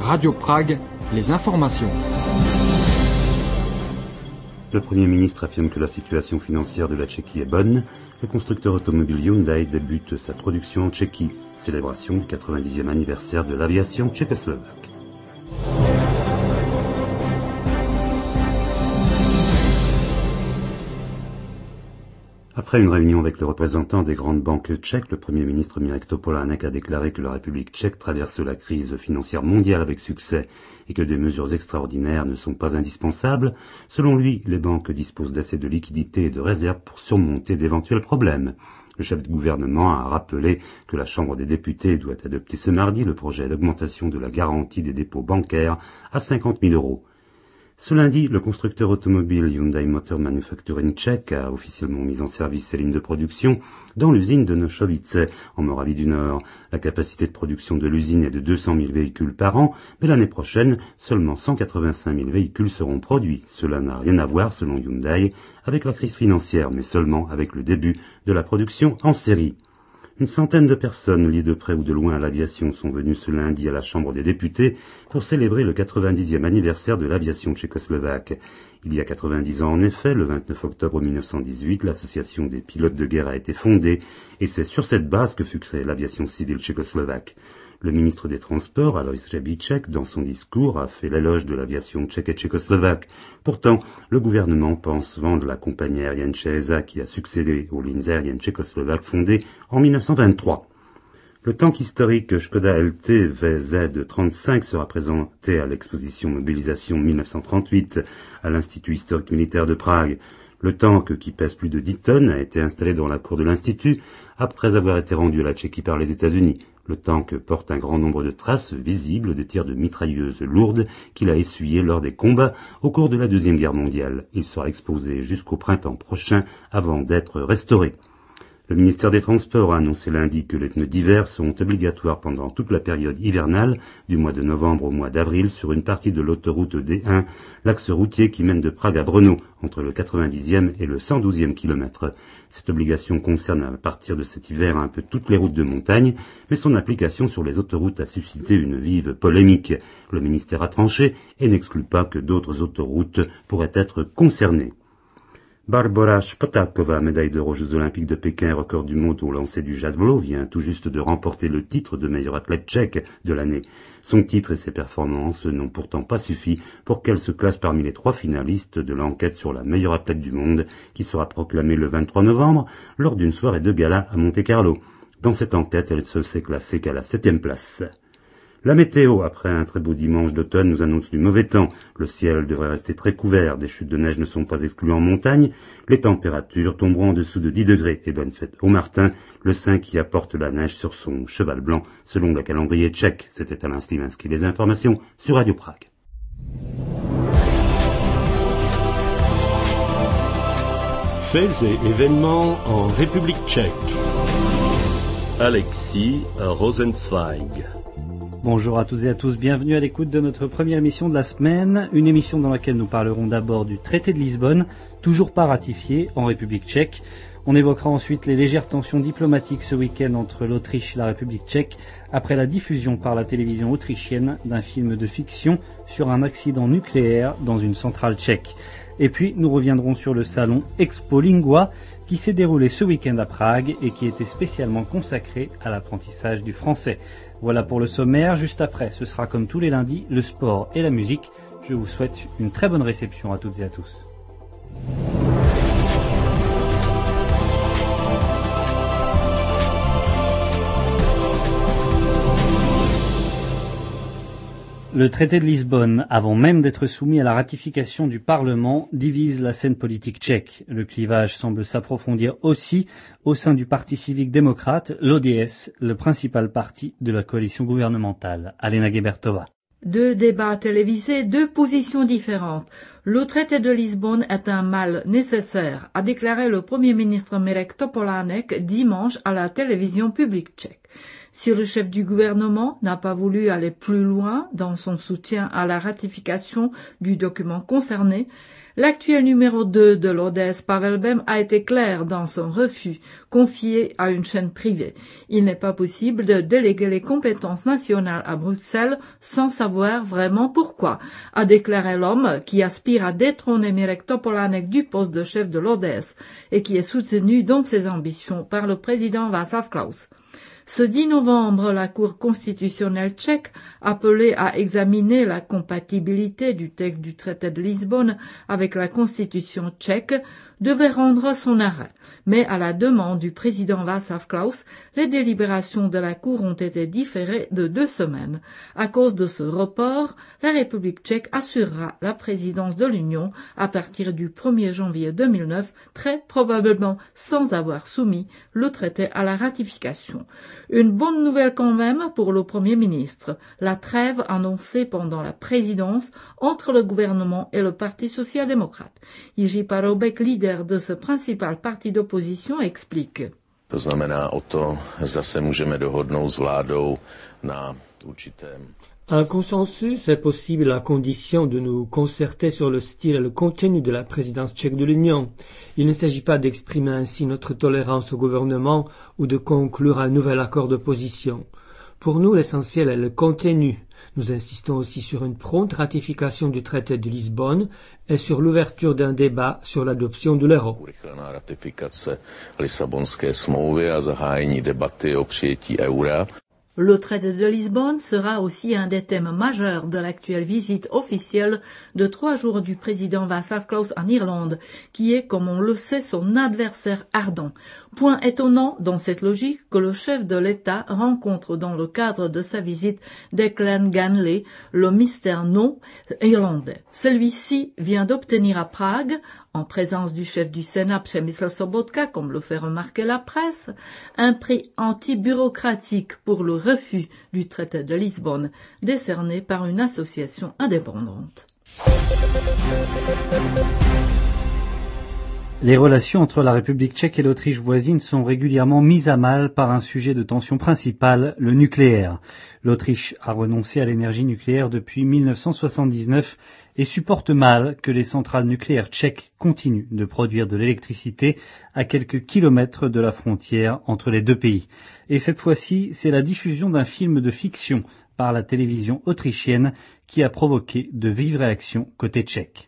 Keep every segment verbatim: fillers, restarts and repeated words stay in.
Radio Prague, les informations. Le Premier ministre affirme que la situation financière de la Tchéquie est bonne. Le constructeur automobile Hyundai débute sa production en Tchéquie. Célébration du quatre-vingt-dixième anniversaire de l'aviation tchécoslovaque. Après une réunion avec le représentant des grandes banques tchèques, le Premier ministre Mirek Topolánek a déclaré que la République tchèque traverse la crise financière mondiale avec succès et que des mesures extraordinaires ne sont pas indispensables. Selon lui, les banques disposent d'assez de liquidités et de réserves pour surmonter d'éventuels problèmes. Le chef du gouvernement a rappelé que la Chambre des députés doit adopter ce mardi le projet d'augmentation de la garantie des dépôts bancaires à cinquante mille euros. Ce lundi, le constructeur automobile Hyundai Motor Manufacturing tchèque a officiellement mis en service ses lignes de production dans l'usine de Nochovice, en Moravie du Nord. La capacité de production de l'usine est de deux cent mille véhicules par an, mais l'année prochaine, seulement cent quatre-vingt-cinq mille véhicules seront produits. Cela n'a rien à voir, selon Hyundai, avec la crise financière, mais seulement avec le début de la production en série. Une centaine de personnes liées de près ou de loin à l'aviation sont venues ce lundi à la Chambre des députés pour célébrer le quatre-vingt-dixième anniversaire de l'aviation tchécoslovaque. Il y a quatre-vingt-dix ans en effet, le vingt-neuf octobre mille neuf cent dix-huit, l'association des pilotes de guerre a été fondée et c'est sur cette base que fut créée l'aviation civile tchécoslovaque. Le ministre des Transports, Alois Řebíček, dans son discours, a fait l'éloge de l'aviation tchèque et tchécoslovaque. Pourtant, le gouvernement pense vendre la compagnie aérienne ČEZA qui a succédé aux lignes aériennes tchécoslovaques fondées en mille neuf cent vingt-trois. Le tank historique Škoda L T V Z trente-cinq sera présenté à l'exposition Mobilisation mille neuf cent trente-huit à l'Institut historique militaire de Prague. Le tank, qui pèse plus de dix tonnes, a été installé dans la cour de l'Institut après avoir été rendu à la Tchéquie par les États-Unis. Le tank porte un grand nombre de traces visibles de tirs de mitrailleuses lourdes qu'il a essuyées lors des combats au cours de la Deuxième Guerre mondiale. Il sera exposé jusqu'au printemps prochain avant d'être restauré. Le ministère des Transports a annoncé lundi que les pneus d'hiver seront obligatoires pendant toute la période hivernale, du mois de novembre au mois d'avril, sur une partie de l'autoroute D un, l'axe routier qui mène de Prague à Brno, entre le quatre-vingt-dixième et le cent douzième kilomètre. Cette obligation concerne à partir de cet hiver un peu toutes les routes de montagne, mais son application sur les autoroutes a suscité une vive polémique. Le ministère a tranché et n'exclut pas que d'autres autoroutes pourraient être concernées. Barbora Špotáková, médaille d'or aux Jeux Olympiques de Pékin et record du monde au lancer du javelot, vient tout juste de remporter le titre de meilleure athlète tchèque de l'année. Son titre et ses performances n'ont pourtant pas suffi pour qu'elle se classe parmi les trois finalistes de l'enquête sur la meilleure athlète du monde, qui sera proclamée le vingt-trois novembre lors d'une soirée de gala à Monte-Carlo. Dans cette enquête, elle ne s'est classée qu'à la septième place. La météo, après un très beau dimanche d'automne, nous annonce du mauvais temps. Le ciel devrait rester très couvert, des chutes de neige ne sont pas exclues en montagne, les températures tomberont en dessous de dix degrés. Et bonne fête au Martin, le saint qui apporte la neige sur son cheval blanc, selon le calendrier tchèque. C'était Alain Slimanski, les informations sur Radio Prague. Faits et événements en République tchèque. Alexis Rosenzweig. Bonjour à tous et à tous, bienvenue à l'écoute de notre première émission de la semaine, une émission dans laquelle nous parlerons d'abord du traité de Lisbonne, toujours pas ratifié en République tchèque. On évoquera ensuite les légères tensions diplomatiques ce week-end entre l'Autriche et la République tchèque, après la diffusion par la télévision autrichienne d'un film de fiction sur un accident nucléaire dans une centrale tchèque. Et puis nous reviendrons sur le salon Expo Lingua qui s'est déroulé ce week-end à Prague et qui était spécialement consacré à l'apprentissage du français. Voilà pour le sommaire. Juste après, ce sera comme tous les lundis, le sport et la musique. Je vous souhaite une très bonne réception à toutes et à tous. Le traité de Lisbonne, avant même d'être soumis à la ratification du Parlement, divise la scène politique tchèque. Le clivage semble s'approfondir aussi au sein du Parti civique démocrate, l'O D S, le principal parti de la coalition gouvernementale. Alena Gebertová. Deux débats télévisés, deux positions différentes. Le traité de Lisbonne est un mal nécessaire, a déclaré le Premier ministre Mirek Topolánek dimanche à la télévision publique tchèque. Si le chef du gouvernement n'a pas voulu aller plus loin dans son soutien à la ratification du document concerné, l'actuel numéro deux de l'O D S, Pavel Bem, a été clair dans son refus, confié à une chaîne privée. Il n'est pas possible de déléguer les compétences nationales à Bruxelles sans savoir vraiment pourquoi, a déclaré l'homme qui aspire à détrôner Mirek Topolánek du poste de chef de l'O D S et qui est soutenu dans ses ambitions par le président Václav Klaus. Ce dix novembre, la Cour constitutionnelle tchèque, appelée à examiner la compatibilité du texte du traité de Lisbonne avec la Constitution tchèque, devait rendre son arrêt. Mais à la demande du président Václav Klaus, les délibérations de la Cour ont été différées de deux semaines. À cause de ce report, la République tchèque assurera la présidence de l'Union à partir du premier janvier deux mille neuf, très probablement sans avoir soumis le traité à la ratification. Une bonne nouvelle quand même pour le Premier ministre, la trêve annoncée pendant la présidence entre le gouvernement et le Parti social-démocrate. Jiří Paroubek, leader de ce principal parti d'opposition, explique. To znamená o to, zda se můžeme dohodnout s vládou na určitém. Un consensus est possible à condition de nous concerter sur le style et le contenu de la présidence tchèque de l'Union. Il ne s'agit pas d'exprimer ainsi notre tolérance au gouvernement ou de conclure un nouvel accord d'opposition. Pour nous, l'essentiel est le contenu. Nous insistons aussi sur une prompte ratification du traité de Lisbonne et sur l'ouverture d'un débat sur l'adoption de l'euro. Urychlená ratifikace Lisabonské smlouvy a zahájení debaty o přijetí eura. Le traité de Lisbonne sera aussi un des thèmes majeurs de l'actuelle visite officielle de trois jours du président Václav Klaus en Irlande, qui est, comme on le sait, son adversaire ardent. Point étonnant dans cette logique que le chef de l'État rencontre dans le cadre de sa visite Declan Ganley, le mystère non irlandais. Celui-ci vient d'obtenir à Prague, en présence du chef du Sénat Přemysl Sobotka, comme le fait remarquer la presse, un prix anti-bureaucratique pour le refus du traité de Lisbonne, décerné par une association indépendante. Les relations entre la République tchèque et l'Autriche voisine sont régulièrement mises à mal par un sujet de tension principal, le nucléaire. L'Autriche a renoncé à l'énergie nucléaire depuis mille neuf cent soixante-dix-neuf et supporte mal que les centrales nucléaires tchèques continuent de produire de l'électricité à quelques kilomètres de la frontière entre les deux pays. Et cette fois-ci, c'est la diffusion d'un film de fiction par la télévision autrichienne qui a provoqué de vives réactions côté tchèque.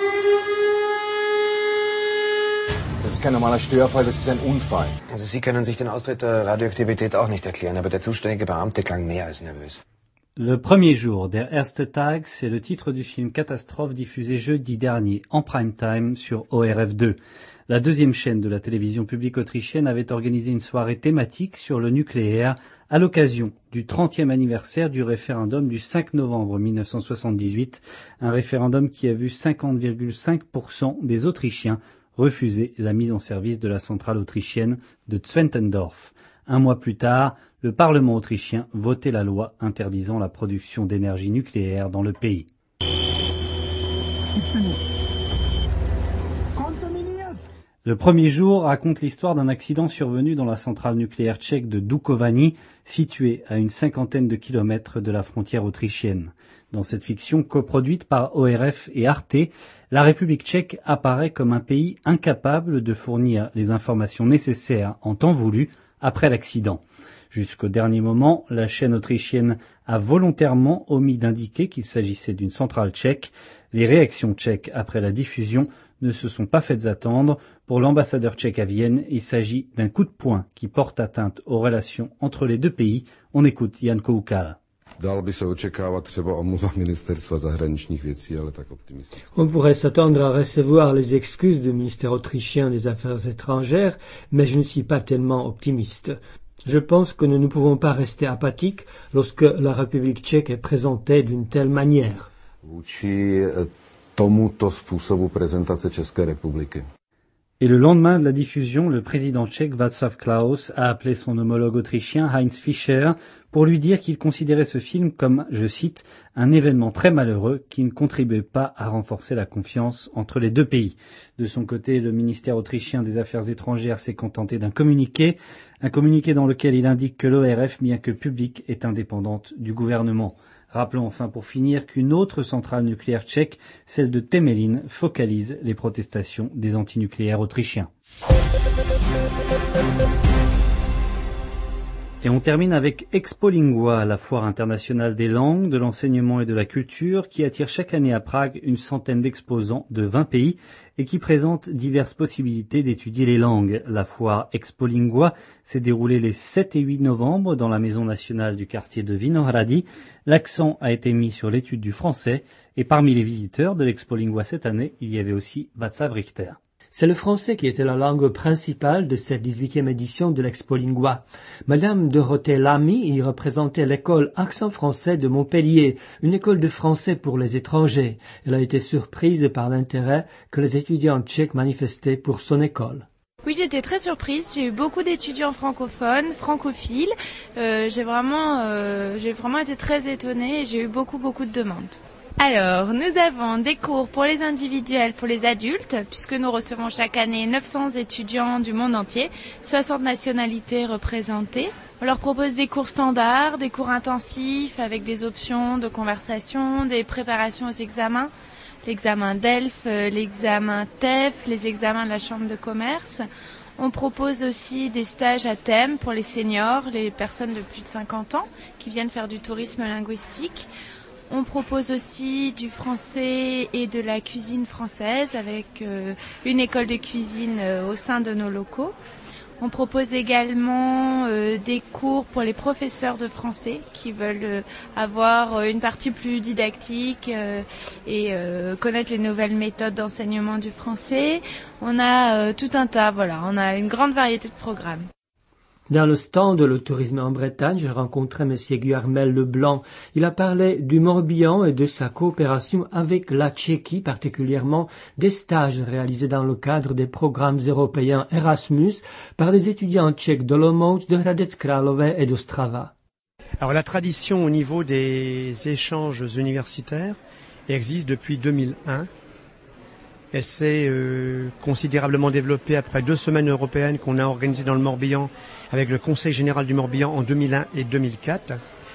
Das ist kein normaler Störfall, das ist ein Unfall. Also Sie können sich den Austritt der Radioaktivität auch nicht erklären, aber der zuständige Beamte klang mehr als nervös. Le premier jour, der erste Tag, c'est le titre du film Catastrophe diffusé jeudi dernier en prime time sur O R F deux. La deuxième chaîne de la télévision publique autrichienne avait organisé une soirée thématique sur le nucléaire à l'occasion du trentième anniversaire du référendum du cinq novembre mille neuf cent soixante-dix-huit, un référendum qui a vu cinquante virgule cinq pour cent des Autrichiens refuser la mise en service de la centrale autrichienne de Zwentendorf. Un mois plus tard, le Parlement autrichien votait la loi interdisant la production d'énergie nucléaire dans le pays. Le premier jour raconte l'histoire d'un accident survenu dans la centrale nucléaire tchèque de Dukovany, située à une cinquantaine de kilomètres de la frontière autrichienne. Dans cette fiction coproduite par O R F et Arte, la République tchèque apparaît comme un pays incapable de fournir les informations nécessaires en temps voulu après l'accident. Jusqu'au dernier moment, la chaîne autrichienne a volontairement omis d'indiquer qu'il s'agissait d'une centrale tchèque. Les réactions tchèques après la diffusion ne se sont pas faites attendre. Pour l'ambassadeur tchèque à Vienne, il s'agit d'un coup de poing qui porte atteinte aux relations entre les deux pays. On écoute Jan Koukal. On pourrait s'attendre à recevoir les excuses du ministère autrichien des Affaires étrangères, mais je ne suis pas tellement optimiste. Je pense que nous ne pouvons pas rester apathiques lorsque la République tchèque est présentée d'une telle manière. Et le lendemain de la diffusion, le président tchèque Václav Klaus a appelé son homologue autrichien Heinz Fischer pour lui dire qu'il considérait ce film comme, je cite, un événement très malheureux qui ne contribuait pas à renforcer la confiance entre les deux pays. De son côté, le ministère autrichien des Affaires étrangères s'est contenté d'un communiqué, un communiqué dans lequel il indique que l'O R F, bien que publique, est indépendante du gouvernement. Rappelons enfin pour finir qu'une autre centrale nucléaire tchèque, celle de Temelín, focalise les protestations des antinucléaires autrichiens. Et on termine avec Expolingua, la foire internationale des langues, de l'enseignement et de la culture, qui attire chaque année à Prague une centaine d'exposants de vingt pays et qui présente diverses possibilités d'étudier les langues. La foire Expolingua s'est déroulée les sept et huit novembre dans la maison nationale du quartier de Vinohrady. L'accent a été mis sur l'étude du français et parmi les visiteurs de l'Expolingua cette année, il y avait aussi Václav Richter. C'est le français qui était la langue principale de cette dix-huitième édition de l'Expolingua. Madame Dorothée Lamy y représentait l'école Accent français de Montpellier, une école de français pour les étrangers. Elle a été surprise par l'intérêt que les étudiants tchèques manifestaient pour son école. Oui, j'étais très surprise. J'ai eu beaucoup d'étudiants francophones, francophiles. Euh, j'ai vraiment, euh, j'ai vraiment été très étonnée et j'ai eu beaucoup, beaucoup de demandes. Alors, nous avons des cours pour les individuels, pour les adultes, puisque nous recevons chaque année neuf cents étudiants du monde entier, soixante nationalités représentées. On leur propose des cours standards, des cours intensifs avec des options de conversation, des préparations aux examens, l'examen d'E L F, l'examen T E F, les examens de la Chambre de commerce. On propose aussi des stages à thème pour les seniors, les personnes de plus de cinquante ans qui viennent faire du tourisme linguistique. On propose aussi du français et de la cuisine française avec euh, une école de cuisine euh, au sein de nos locaux. On propose également euh, des cours pour les professeurs de français qui veulent euh, avoir une partie plus didactique euh, et euh, connaître les nouvelles méthodes d'enseignement du français. On a euh, tout un tas, voilà, on a une grande variété de programmes. Dans le stand de le tourisme en Bretagne, j'ai rencontré M. Guillermel Leblanc. Il a parlé du Morbihan et de sa coopération avec la Tchéquie, particulièrement des stages réalisés dans le cadre des programmes européens Erasmus par des étudiants tchèques d'Olomouc, de Hradec Králové et d'Ostrava. Alors la tradition au niveau des échanges universitaires existe depuis deux mille un. Elle s'est euh, considérablement développée après deux semaines européennes qu'on a organisées dans le Morbihan avec le Conseil général du Morbihan en deux mille un et deux mille quatre.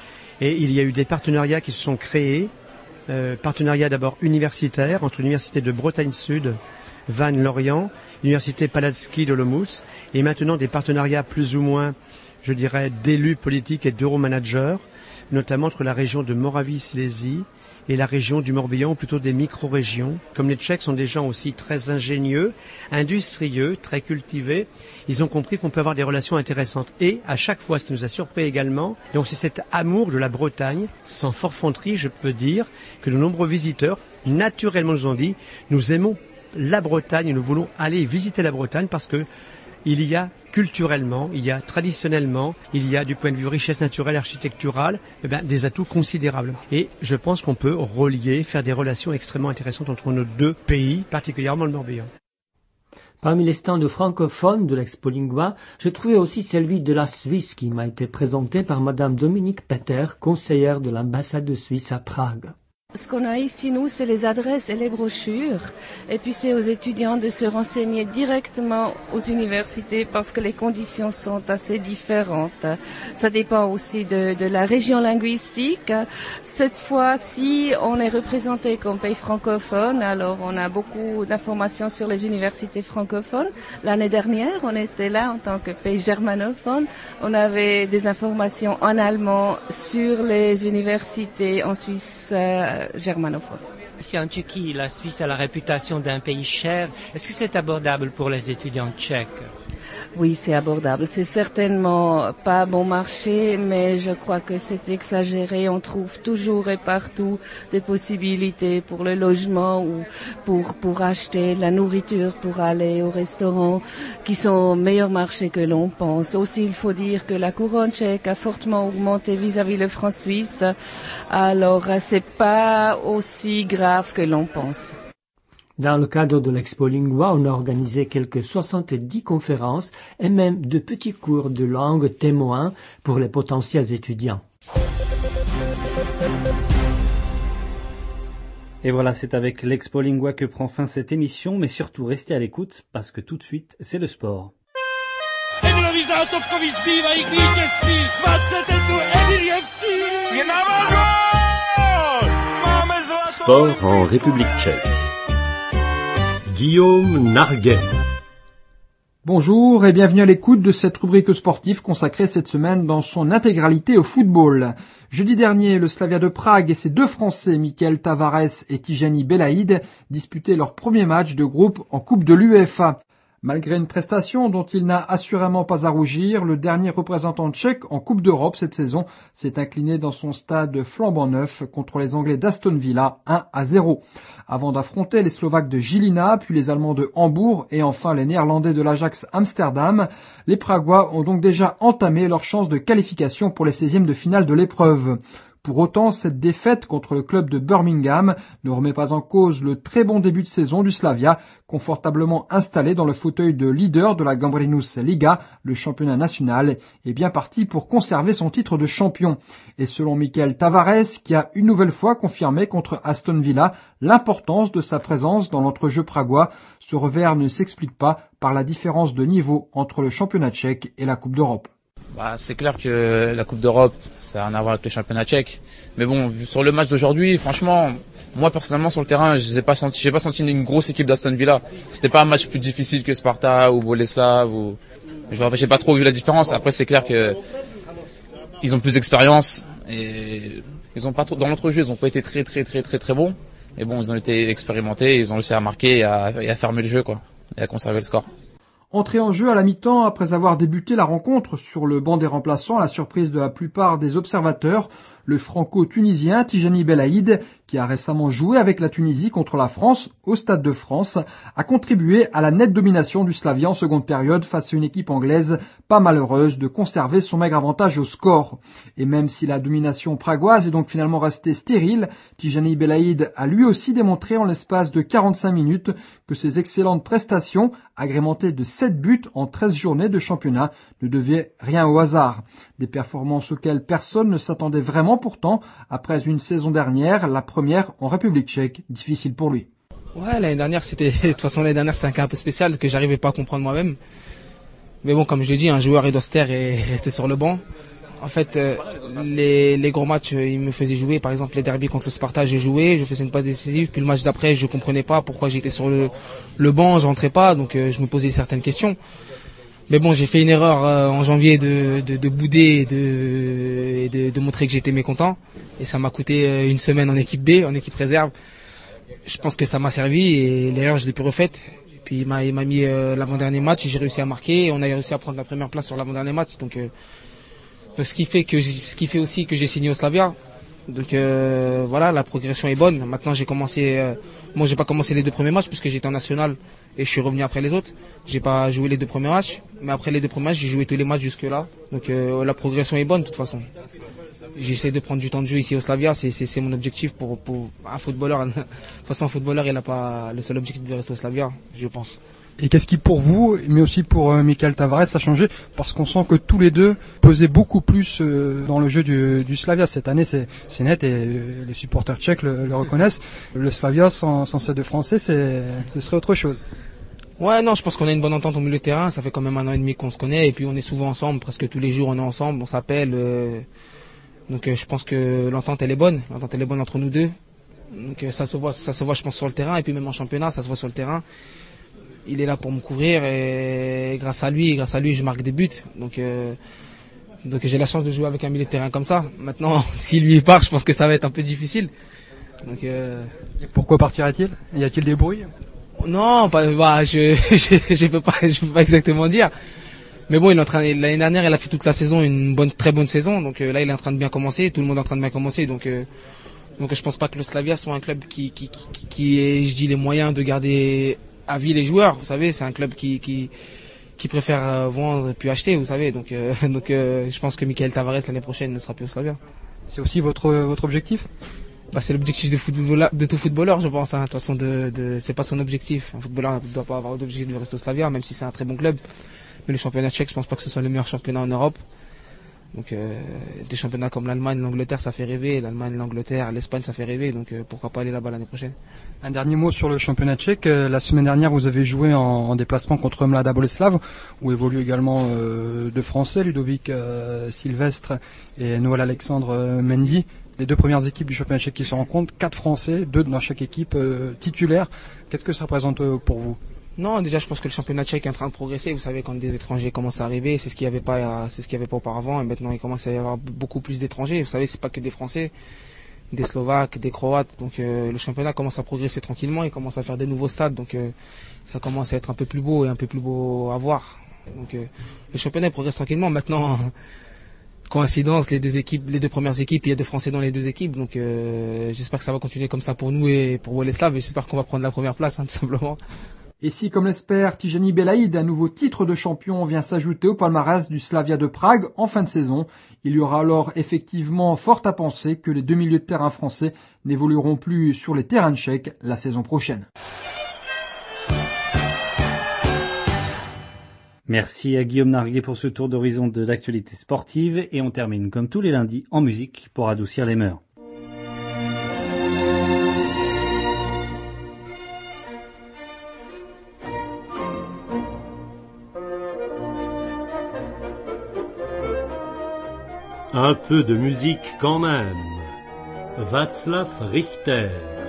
Et il y a eu des partenariats qui se sont créés. Euh, partenariats d'abord universitaires entre l'Université de Bretagne Sud, Vannes-Lorient, l'Université Palacký d'Olomouc, et maintenant des partenariats plus ou moins, je dirais, d'élus politiques et d'euromanagers, notamment entre la région de Moravie-Silésie et la région du Morbihan, ou plutôt des micro-régions. Comme les Tchèques sont des gens aussi très ingénieux, industrieux, très cultivés, ils ont compris qu'on peut avoir des relations intéressantes. Et à chaque fois, ce qui nous a surpris également, donc c'est cet amour de la Bretagne, sans forfanterie, je peux dire, que de nombreux visiteurs, naturellement, nous ont dit, nous aimons la Bretagne et nous voulons aller visiter la Bretagne parce que il y a culturellement, il y a traditionnellement, il y a du point de vue richesse naturelle, architecturale, eh bien, des atouts considérables. Et je pense qu'on peut relier, faire des relations extrêmement intéressantes entre nos deux pays, particulièrement le Morbihan. Parmi les stands francophones de l'Expolingua, je trouvais aussi celui de la Suisse qui m'a été présenté par Madame Dominique Peter, conseillère de l'ambassade de Suisse à Prague. Ce qu'on a ici, nous, c'est les adresses et les brochures. Et puis c'est aux étudiants de se renseigner directement aux universités parce que les conditions sont assez différentes. Ça dépend aussi de, de la région linguistique. Cette fois-ci, on est représenté comme pays francophone. Alors, on a beaucoup d'informations sur les universités francophones. L'année dernière, on était là en tant que pays germanophone. On avait des informations en allemand sur les universités en Suisse euh, germanophone. Ici en Tchéquie, la Suisse a la réputation d'un pays cher. Est-ce que c'est abordable pour les étudiants tchèques? Oui, c'est abordable. C'est certainement pas bon marché, mais je crois que c'est exagéré. On trouve toujours et partout des possibilités pour le logement ou pour pour acheter de la nourriture, pour aller au restaurant, qui sont meilleur marché que l'on pense. Aussi, il faut dire que la couronne tchèque a fortement augmenté vis-à-vis le franc suisse. Alors, c'est pas aussi grave que l'on pense. Dans le cadre de l'Expo Lingua, on a organisé quelques soixante-dix conférences et même de petits cours de langue témoins pour les potentiels étudiants. Et voilà, c'est avec l'Expo Lingua que prend fin cette émission, mais surtout restez à l'écoute parce que tout de suite, c'est le sport. Sport en République tchèque. Guillaume Narguet. Bonjour et bienvenue à l'écoute de cette rubrique sportive consacrée cette semaine dans son intégralité au football. Jeudi dernier, le Slavia de Prague et ses deux Français, Michael Tavares et Tijani Belaïd, disputaient leur premier match de groupe en Coupe de l'UEFA. Malgré une prestation dont il n'a assurément pas à rougir, le dernier représentant tchèque en Coupe d'Europe cette saison s'est incliné dans son stade flambant neuf contre les Anglais d'Aston Villa un à zéro. Avant d'affronter les Slovaques de Žilina, puis les Allemands de Hambourg et enfin les Néerlandais de l'Ajax Amsterdam, les Pragois ont donc déjà entamé leur chance de qualification pour les seizièmes de finale de l'épreuve. Pour autant, cette défaite contre le club de Birmingham ne remet pas en cause le très bon début de saison du Slavia, confortablement installé dans le fauteuil de leader de la Gambrinus Liga, le championnat national, et bien parti pour conserver son titre de champion. Et selon Michael Tavares, qui a une nouvelle fois confirmé contre Aston Villa l'importance de sa présence dans l'entrejeu pragois, ce revers ne s'explique pas par la différence de niveau entre le championnat tchèque et la Coupe d'Europe. Bah, c'est clair que la Coupe d'Europe, ça n'a rien à voir avec le championnat tchèque. Mais bon, sur le match d'aujourd'hui, franchement, moi personnellement sur le terrain, j'ai pas senti, j'ai pas senti une grosse équipe d'Aston Villa. C'était pas un match plus difficile que Sparta ou Boleslav ou, j'ai pas trop vu la différence. Après, c'est clair que ils ont plus d'expérience et ils ont pas trop, dans l'entrejeu, ils ont pas été très très très très très bons. Et bon, ils ont été expérimentés, ils ont réussi à marquer et à, et à fermer le jeu, quoi, et à conserver le score. Entré en jeu à la mi-temps après avoir débuté la rencontre sur le banc des remplaçants à la surprise de la plupart des observateurs, le franco-tunisien Tijani Belaïd, qui a récemment joué avec la Tunisie contre la France au Stade de France, a contribué à la nette domination du Slavia en seconde période face à une équipe anglaise pas malheureuse de conserver son maigre avantage au score. Et même si la domination pragoise est donc finalement restée stérile, Tijani Belaïd a lui aussi démontré en l'espace de quarante-cinq minutes que ses excellentes prestations, agrémentées de sept buts en treize journées de championnat, ne devaient rien au hasard. Des performances auxquelles personne ne s'attendait vraiment pourtant, après une saison dernière, la première en République tchèque, difficile pour lui. Ouais, l'année dernière, c'était, de toute façon, l'année dernière, c'était un cas un peu spécial que j'arrivais pas à comprendre moi-même. Mais bon, comme je l'ai dit, un joueur est d'austère et resté sur le banc. En fait, euh, les, les gros matchs, ils me faisaient jouer. Par exemple, les derbies contre le Sparta, j'ai joué, je faisais une passe décisive. Puis le match d'après, je comprenais pas pourquoi j'étais sur le, le banc, je rentrais pas, donc euh, je me posais certaines questions. Mais bon, j'ai fait une erreur euh, en janvier de, de, de bouder et, de, et de, de montrer que j'étais mécontent. Et ça m'a coûté euh, une semaine en équipe B, en équipe réserve. Je pense que ça m'a servi et l'erreur, je l'ai plus refaite. Et puis il m'a, il m'a mis euh, l'avant-dernier match et j'ai réussi à marquer. Et on a réussi à prendre la première place sur l'avant-dernier match. Donc, euh, donc ce qui fait que ce qui fait aussi que j'ai signé au Slavia. Donc euh, voilà, la progression est bonne. Maintenant, j'ai commencé. Euh, moi, j'ai pas commencé les deux premiers matchs puisque j'étais en national et je suis revenu après les autres. J'ai pas joué les deux premiers matchs, mais après les deux premiers matchs, j'ai joué tous les matchs jusque là. Donc euh, la progression est bonne de toute façon. J'essaie de prendre du temps de jeu ici au Slavia, c'est, c'est, c'est mon objectif pour, pour un footballeur. De toute façon, un footballeur, il n'a pas le seul objectif de rester au Slavia, je pense. Et qu'est-ce qui, pour vous, mais aussi pour euh, Michael Tavares, a changé? Parce qu'on sent que tous les deux pesaient beaucoup plus euh, dans le jeu du, du Slavia. Cette année, c'est, c'est net et euh, les supporters tchèques le, le reconnaissent. Le Slavia, sans, sans ces deux Français, c'est, ce serait autre chose. Ouais, non, je pense qu'on a une bonne entente au milieu de terrain. Ça fait quand même un an et demi qu'on se connaît et puis on est souvent ensemble, presque tous les jours on est ensemble, on s'appelle. Euh, donc euh, je pense que l'entente elle est bonne, l'entente elle est bonne entre nous deux. Donc euh, ça se voit, ça se voit, je pense, sur le terrain et puis même en championnat, ça se voit sur le terrain. Il est là pour me couvrir et grâce à lui, grâce à lui, je marque des buts. Donc, euh, donc j'ai la chance de jouer avec un milieu de terrain comme ça. Maintenant, si lui part, je pense que ça va être un peu difficile. Donc, euh... Pourquoi partirait-il? Y a-t-il des bruits? Non, pas, bah, je, je, je peux pas, je peux pas exactement dire. Mais bon, il est en train, l'année dernière, il a fait toute la saison une bonne, très bonne saison. Donc euh, là, il est en train de bien commencer. Tout le monde est en train de bien commencer. Donc, euh, donc je pense pas que le Slavia soit un club qui, qui, qui, qui ait, je dis, les moyens de garder à vie les joueurs. Vous savez, c'est un club qui, qui, qui préfère euh, vendre puis acheter. Vous savez, donc, euh, donc, euh, je pense que Michael Tavares l'année prochaine ne sera plus au Slavia. C'est aussi votre, votre objectif? Bah, c'est l'objectif de, football, de tout footballeur, je pense. Hein. De toute façon, de, de, c'est pas son objectif. Un footballeur ne doit pas avoir l'objectif de rester au Slavia, même si c'est un très bon club. Mais le championnat tchèque, je pense pas que ce soit le meilleur championnat en Europe. Donc, euh, des championnats comme l'Allemagne, l'Angleterre, ça fait rêver. L'Allemagne, l'Angleterre, l'Espagne, ça fait rêver. Donc, euh, pourquoi pas aller là-bas l'année prochaine. Un dernier mot sur le championnat tchèque. La semaine dernière, vous avez joué en, en déplacement contre Mlada Boleslav, où évoluent également euh, deux Français, Ludovic euh, Sylvestre et Noël Alexandre euh, Mendy. Les deux premières équipes du championnat tchèque qui se rencontrent, quatre Français, deux dans chaque équipe euh, titulaire. Qu'est-ce que ça représente euh, pour vous ? Non, déjà, je pense que le championnat tchèque est en train de progresser. Vous savez, quand des étrangers commencent à arriver, c'est ce qu'il n'y avait pas, c'est ce qu'il y avait pas auparavant. Et maintenant, il commence à y avoir beaucoup plus d'étrangers. Vous savez, c'est pas que des Français, des Slovaques, des Croates. Donc, euh, le championnat commence à progresser tranquillement. Il commence à faire des nouveaux stades. Donc, euh, ça commence à être un peu plus beau et un peu plus beau à voir. Donc, euh, le championnat progresse tranquillement. Maintenant, coïncidence, les deux équipes, les deux premières équipes, il y a deux Français dans les deux équipes. Donc, euh, j'espère que ça va continuer comme ça pour nous et pour Boleslav. Et j'espère qu'on va prendre la première place, hein, tout simplement. Et si, comme l'espère Tijani Belaïd, un nouveau titre de champion vient s'ajouter au palmarès du Slavia de Prague en fin de saison, il y aura alors effectivement fort à penser que les deux milieux de terrain français n'évolueront plus sur les terrains tchèques la saison prochaine. Merci à Guillaume Narguet pour ce tour d'horizon de l'actualité sportive et on termine comme tous les lundis en musique pour adoucir les mœurs. Un peu de musique quand même. Václav Richter.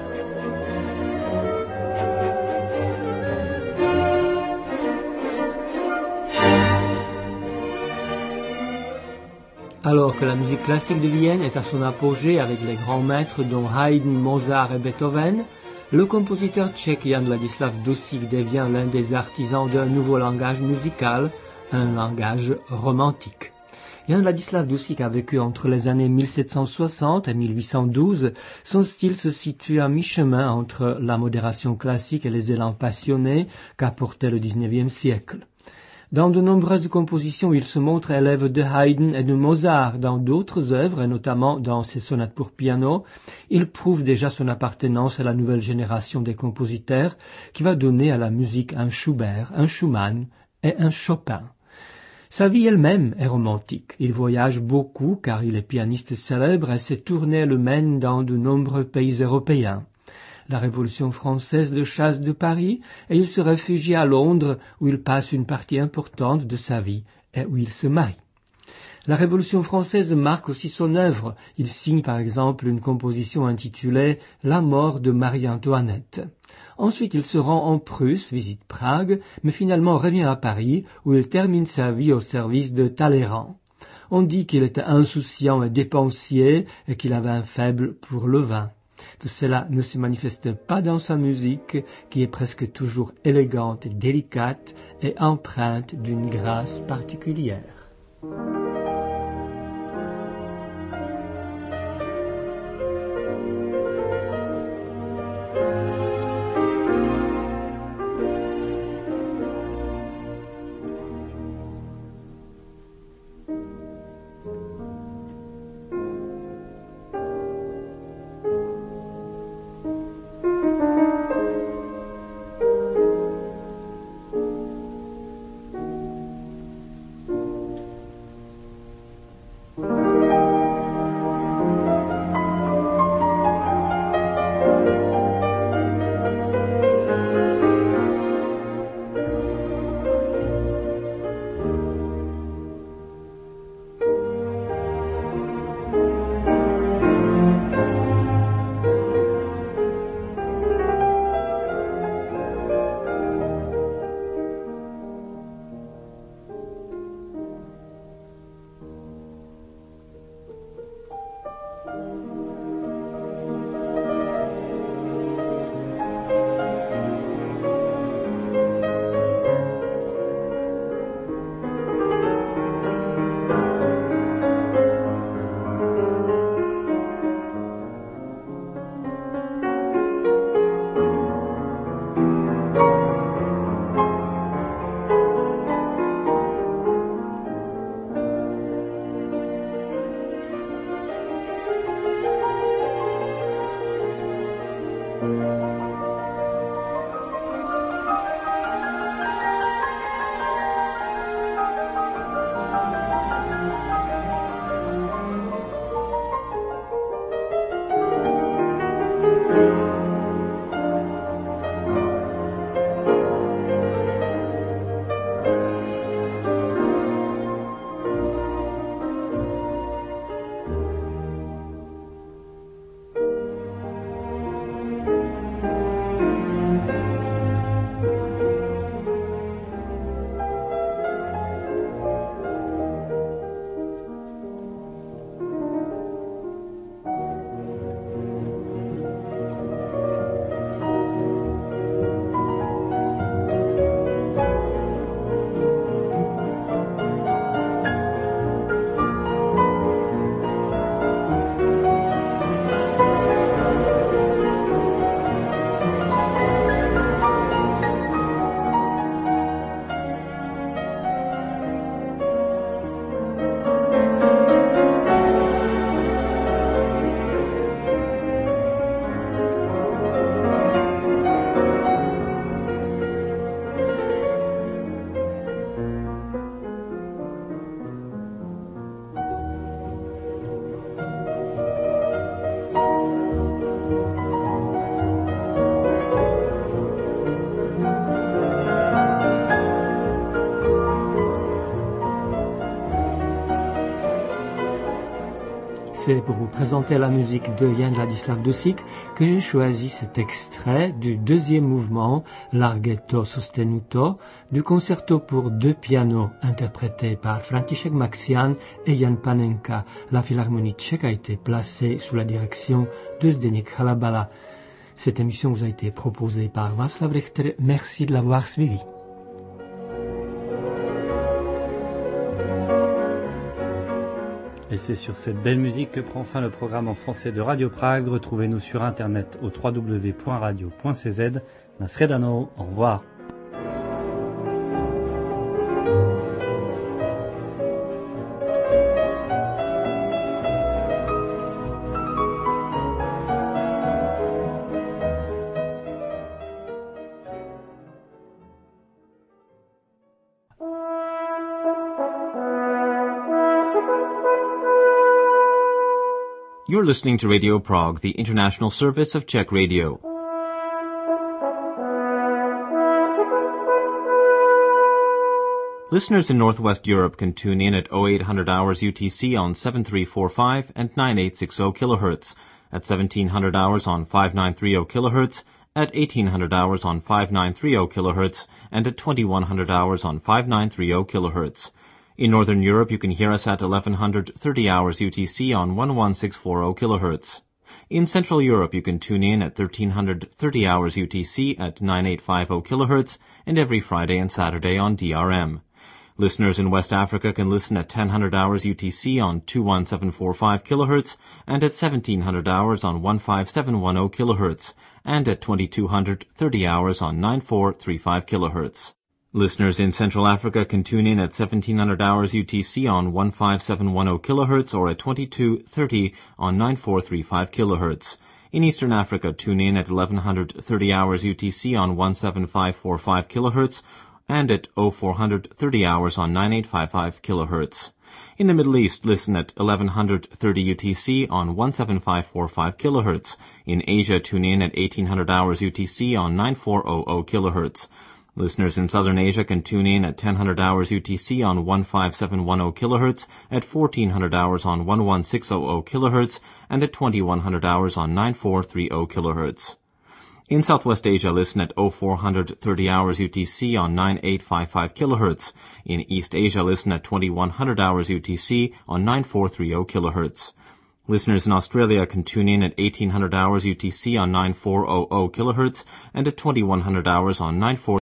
Alors que la musique classique de Vienne est à son apogée avec les grands maîtres dont Haydn, Mozart et Beethoven, le compositeur tchèque Jan Ladislav Dušík devient l'un des artisans d'un nouveau langage musical, un langage romantique. Jan Ladislav Dušík a vécu entre les années mille sept cent soixante et mille huit cent douze. Son style se situe à mi-chemin entre la modération classique et les élans passionnés qu'apportait le dix-neuvième siècle. Dans de nombreuses compositions, il se montre élève de Haydn et de Mozart. Dans d'autres œuvres, et notamment dans ses sonates pour piano, il prouve déjà son appartenance à la nouvelle génération des compositeurs qui va donner à la musique un Schubert, un Schumann et un Chopin. Sa vie elle-même est romantique. Il voyage beaucoup car il est pianiste célèbre et ses tournées le mènent dans de nombreux pays européens. La Révolution française le chasse de Paris et il se réfugie à Londres où il passe une partie importante de sa vie et où il se marie. La Révolution française marque aussi son œuvre. Il signe par exemple une composition intitulée « La mort de Marie-Antoinette ». Ensuite, il se rend en Prusse, visite Prague, mais finalement revient à Paris où il termine sa vie au service de Talleyrand. On dit qu'il était insouciant et dépensier et qu'il avait un faible pour le vin. Tout cela ne se manifeste pas dans sa musique, qui est presque toujours élégante et délicate et empreinte d'une grâce particulière. c'est pour vous présenter la musique de Jan Ladislav Dušik que j'ai choisi cet extrait du deuxième mouvement, Larghetto sostenuto, du concerto pour deux pianos interprété par František Maxian et Jan Panenka. La Philharmonie tchèque a été placée sous la direction de Zdeněk Halabala. Cette émission vous a été proposée par Václav Richter. Merci de l'avoir suivi. Et c'est sur cette belle musique que prend fin le programme en français de Radio Prague. Retrouvez-nous sur internet au w w w point radio point c z. Nasredano, au revoir. You're listening to Radio Prague, the international service of Czech Radio. Listeners in Northwest Europe can tune in at oh eight hundred hours U T C on seven three four five and nine eight six zero kilohertz, at seventeen hundred hours on five nine three zero kilohertz, at eighteen hundred hours on five nine three zero kilohertz, and at twenty-one hundred hours on five nine three zero kilohertz. In Northern Europe, you can hear us at eleven thirty hours U T C on eleven six four zero kilohertz. In Central Europe, you can tune in at thirteen thirty hours U T C at nine eight five zero kilohertz and every Friday and Saturday on D R M. Listeners in West Africa can listen at ten hundred hours U T C on two one seven four five kilohertz and at seventeen hundred hours on fifteen seven one zero kilohertz and at twenty-two thirty hours on nine four three five kilohertz. Listeners in Central Africa can tune in at seventeen hundred hours U T C on fifteen seven one zero kilohertz or at twenty-two thirty on nine four three five kilohertz. In Eastern Africa, tune in at eleven thirty hours U T C on seventeen five four five kilohertz and at oh four thirty hours on nine eight five five kilohertz. In the Middle East, listen at eleven thirty U T C on seventeen five four five kilohertz. In Asia, tune in at eighteen hundred hours U T C on nine four hundred kilohertz. Listeners in Southern Asia can tune in at ten hundred hours U T C on fifteen seven one zero kilohertz, at fourteen hundred hours on eleven six hundred kilohertz, and at twenty-one hundred hours on nine four three zero kilohertz. In Southwest Asia, listen at oh four thirty hours U T C on nine eight five five kilohertz. In East Asia, listen at twenty-one hundred hours U T C on nine four three zero kilohertz. Listeners in Australia can tune in at eighteen hundred hours U T C on nine four hundred kilohertz and at twenty-one hundred hours on nine four